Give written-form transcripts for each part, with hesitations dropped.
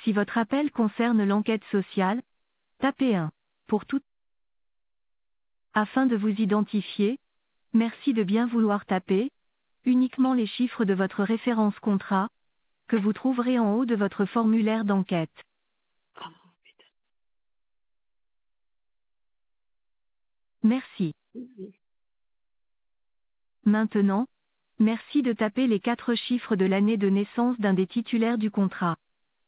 Si votre appel concerne l'enquête sociale, tapez 1. Pour tout. Afin de vous identifier, merci de bien vouloir taper uniquement les chiffres de votre référence contrat, que vous trouverez en haut de votre formulaire d'enquête. Merci. Maintenant, merci de taper les 4 chiffres de l'année de naissance d'un des titulaires du contrat.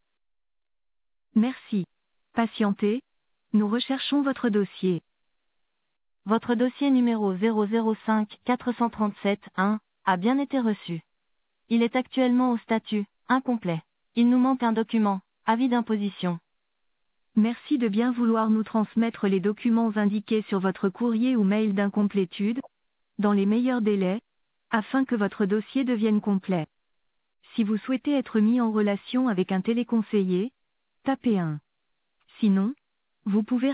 Merci. Patientez, nous recherchons votre dossier. Votre dossier numéro 005 437 1 a bien été reçu. Il est actuellement au statut incomplet. Il nous manque un document, avis d'imposition. Merci de bien vouloir nous transmettre les documents indiqués sur votre courrier ou mail d'incomplétude, dans les meilleurs délais, afin que votre dossier devienne complet. Si vous souhaitez être mis en relation avec un téléconseiller, tapez 1. Sinon, vous pouvez...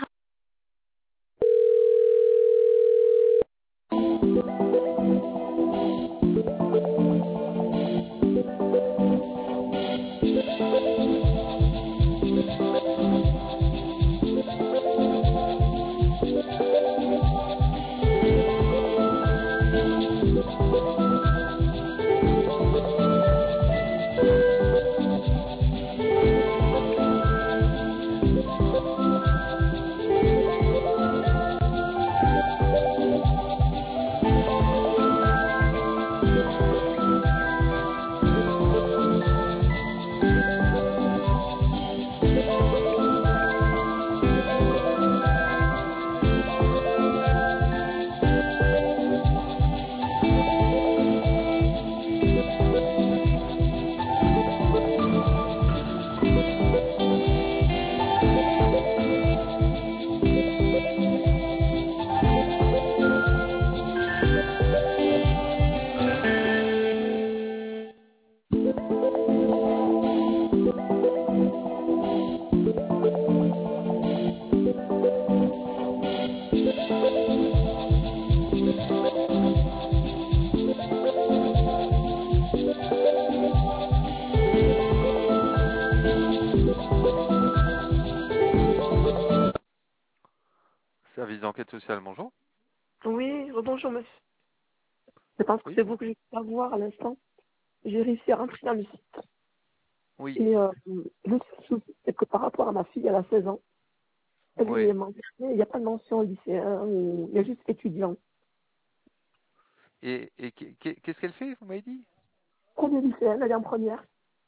Service d'enquête sociale, bonjour. Oui, rebonjour monsieur. Je pense que Oui, c'est vous que je peux voir à l'instant. J'ai réussi à rentrer dans le site. oui, Et le seul souci, c'est que par rapport à ma fille, elle a 16 ans. Elle oui. est mentionnée, il n'y a pas de mention lycéen, ou il y a juste étudiant. Et qu'est-ce qu'elle fait, vous m'avez dit? Première lycéenne, elle est en première.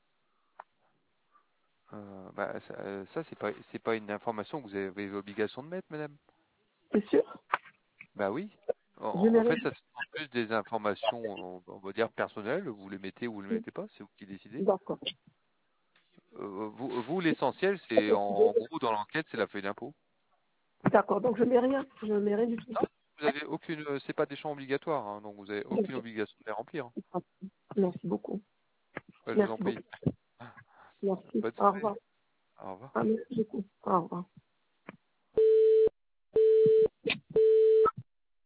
Ça c'est pas une information que vous avez l'obligation de mettre, madame. C'est sûr? Bah oui. Je En fait, mérite. ça c'est en plus des informations, on va dire personnelles. Vous les mettez ou vous les mettez pas, c'est vous qui décidez. D'accord. Vous l'essentiel, c'est en gros dans l'enquête, c'est la feuille d'impôt. D'accord, donc je mets rien. Je ne mets rien du tout. Non, vous avez aucune, c'est pas des champs obligatoires, hein, donc vous avez aucune obligation de les remplir. Merci beaucoup. Ouais, je vous en Merci prie. beaucoup. Merci. Bonne Au soirée. revoir. Au revoir. Ah, merci beaucoup. Au revoir.